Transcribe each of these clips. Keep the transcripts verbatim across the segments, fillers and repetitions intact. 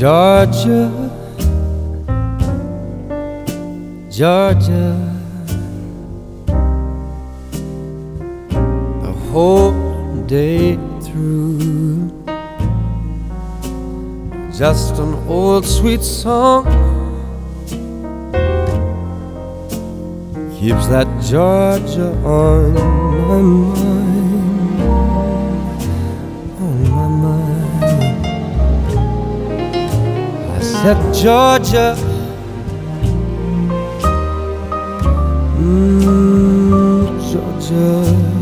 Georgia, Georgia, the whole day through. Just an old sweet song keeps that Georgia on my mind, on my mind. I said, Georgia, mm, Georgia,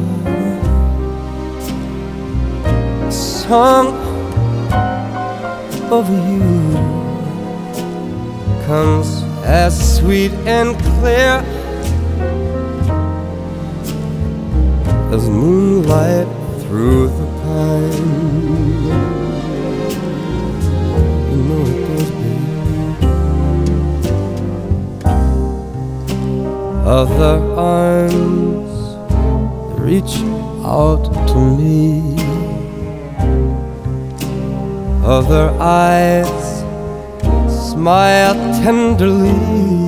a song of you comes as sweet and clear as moonlight through the pine. You know it does, baby. Other arms reach out to me, other eyes smile tenderly.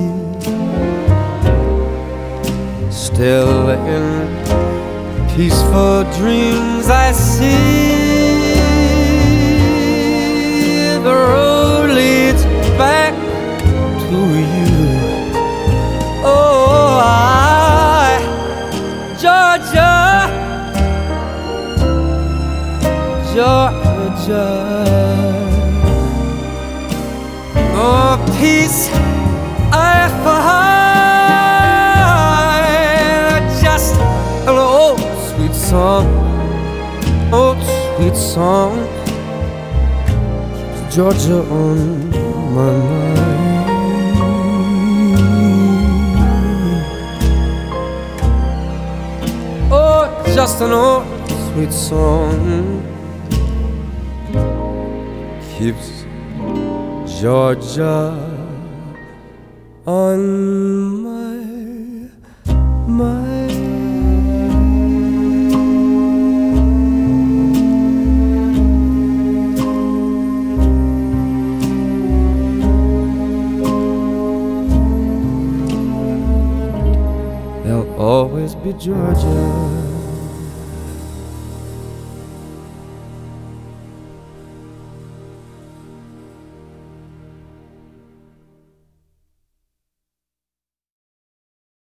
Still in peaceful dreams I see the road leads back to you. Oh, I, Georgia, Georgia, oh, peace I find, just an old sweet song, old sweet song, Georgia on my mind. Oh, just an old sweet song keeps Georgia on my mind. There'll always be Georgia.